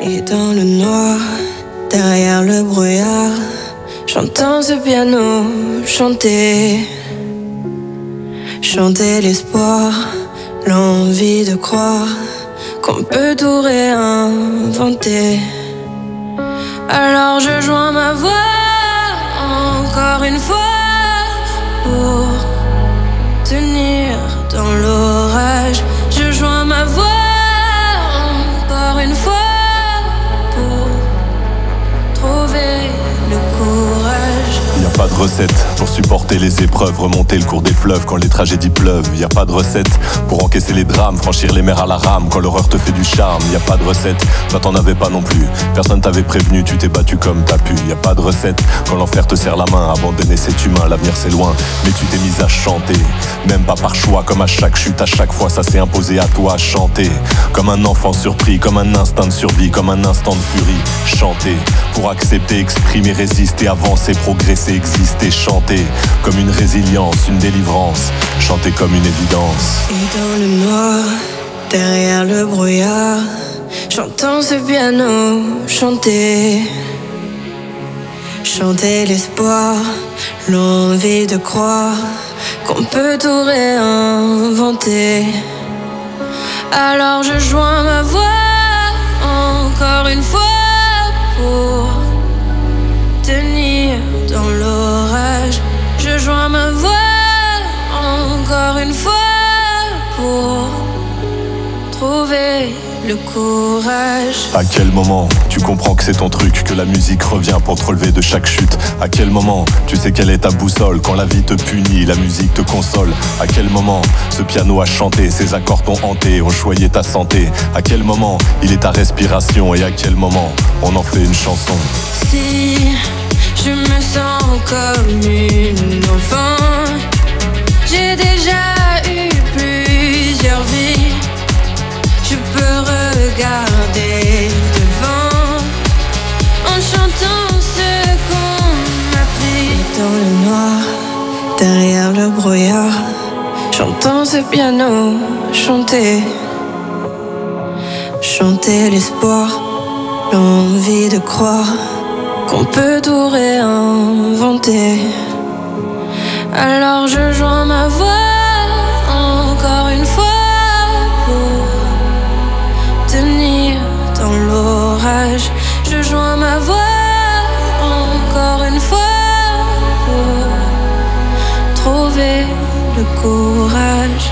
Et dans le noir, derrière le brouillard, j'entends ce piano chanter. Chanter l'espoir, l'envie de croire qu'on peut tout réinventer. Alors je joins ma voix encore une fois pour tenir dans l'orage. Je joins ma voix encore une fois pour trouver le courage. Y a pas de recette pour supporter les épreuves, remonter le cours des fleuves quand les tragédies pleuvent. Y a pas de recette pour encaisser les drames, franchir les mers à la rame quand l'horreur te fait du charme. Y a pas de recette, toi t'en avais pas non plus. Personne t'avait prévenu, tu t'es battu comme t'as pu. Y a pas de recette quand l'enfer te serre la main, abandonner c'est humain, l'avenir c'est loin. Mais tu t'es mise à chanter, même pas par choix, comme à chaque chute, à chaque fois ça s'est imposé à toi. Chanter comme un enfant surpris, comme un instinct de survie, comme un instant de furie. Chanter pour accepter, exprimer, résister, avancer, progresser, exister. Chanter comme une résilience, une délivrance. Chanter comme une évidence. Et dans le noir, derrière le brouillard, j'entends ce piano chanter. Chanter l'espoir, l'envie de croire qu'on peut tout réinventer. Alors je joins ma voix encore une fois pour tenir dans l'orage. Je joins ma voix encore une fois pour trouver le courage. À quel moment tu comprends que c'est ton truc, que la musique revient pour te relever de chaque chute? À quel moment tu sais quelle est ta boussole? Quand la vie te punit, la musique te console. À quel moment ce piano a chanté, ses accords t'ont hanté, ont choyé ta santé? À quel moment il est ta respiration? Et à quel moment on en fait une chanson? Si je me sens comme une enfant, j'ai déjà eu plusieurs vies. Je peux regarder devant en chantant ce qu'on m'a pris. Dans le noir, derrière le brouillard, j'entends ce piano chanter. Chanter l'espoir, l'envie de croire qu'on peut tout réinventer. Alors je joins ma voix encore une fois pour tenir dans l'orage. Je joins ma voix encore une fois pour trouver le courage.